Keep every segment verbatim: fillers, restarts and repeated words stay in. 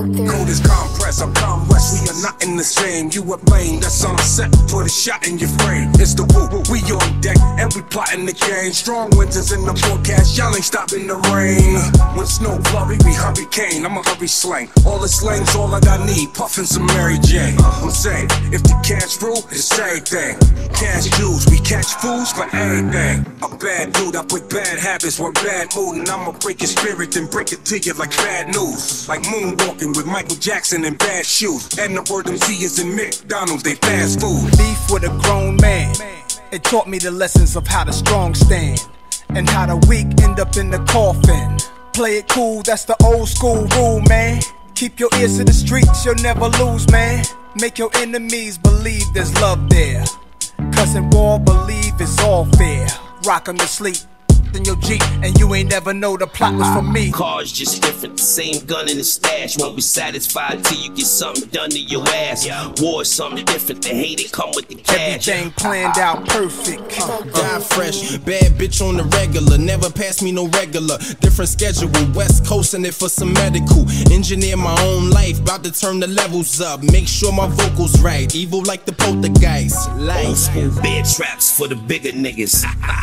out there. Cold as compress, I'm calm west, we are not in the same. You a blame, that's on set, put a shot in your frame. It's the woo, we on deck, and we plotting the game. Strong winters in the forecast, y'all ain't stopping the rain. When snow flurry, we hurricane, I'm a hurry slang. All the slang's all I got need, puffin' some Mary Jane. I'm saying, if the cash rule, it's everything. Cash dudes, we catch fools for everything. A bad dude, I put bad habits with bad mood, and I'ma break your spirit and break it to you like bad news. Like moonwalking with Michael Jackson in bad shoes. And the word M C is in McDonald's, they fast food. Beef with a grown man, it taught me the lessons of how the strong stand and how the weak end up in the coffin. Play it cool, that's the old school rule, man. Keep your ears to the streets, you'll never lose, man. Make your enemies believe there's love there, cause in war, believe it's all fair. Rock 'em to sleep in your Jeep, and you ain't never know the plot was for me. Cars just different, the same gun in the stash. Won't be satisfied till you get something done to your ass. War is something different, the hate it come with the cash. Everything planned out perfect. uh, Die fresh, bad bitch on the regular. Never pass me no regular. Different schedule, West Coastin' it for some medical. Engineer my own life, about to turn the levels up. Make sure my vocals right, evil like the poltergeist. Old school bear traps for the bigger niggas.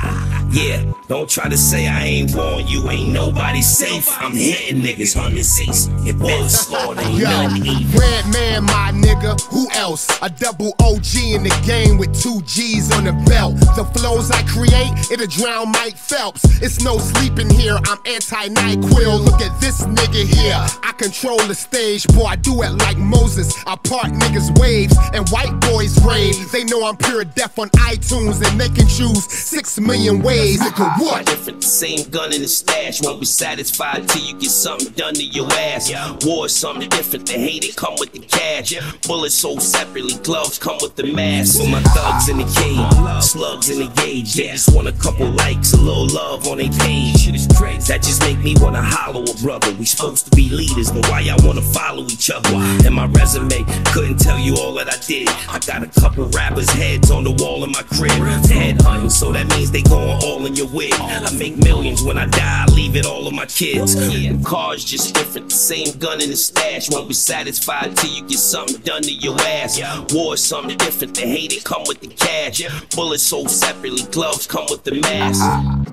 Yeah, don't try to say I ain't born, you ain't nobody safe. I'm hitting niggas on the seats. It been slaughtered, ain't nothing even. Red man, my nigga, who else? A double O G in the game with two G's on the belt. The flows I create, it'll drown Mike Phelps. It's no sleeping here, I'm anti-NyQuil. Look at this nigga here, I control the stage. Boy, I do it like Moses. I part niggas' waves and white boys' rave. They know I'm pure death on iTunes and they can choose six million ways. Nigga, what? Different, the same gun in the stash. Won't be satisfied till you get something done to your ass. War is something different, the hate it come with the cash. Bullets sold separately, gloves come with the mask. For my thugs in the cage, slugs in the gauge. They just want a couple likes, a little love on their page. That just make me wanna hollow a brother. We supposed to be leaders, but why y'all wanna follow each other? And my resume couldn't tell you all that I did. I got a couple rappers' heads on the wall in my crib. Head hunting, so that means they going all in your wig. I make millions, when I die, I leave it all of my kids. Yeah, cars just different, the same gun in the stash. Won't be satisfied till you get something done to your ass. War is something different, the hate it come with the cash. Bullets sold separately, gloves come with the mask.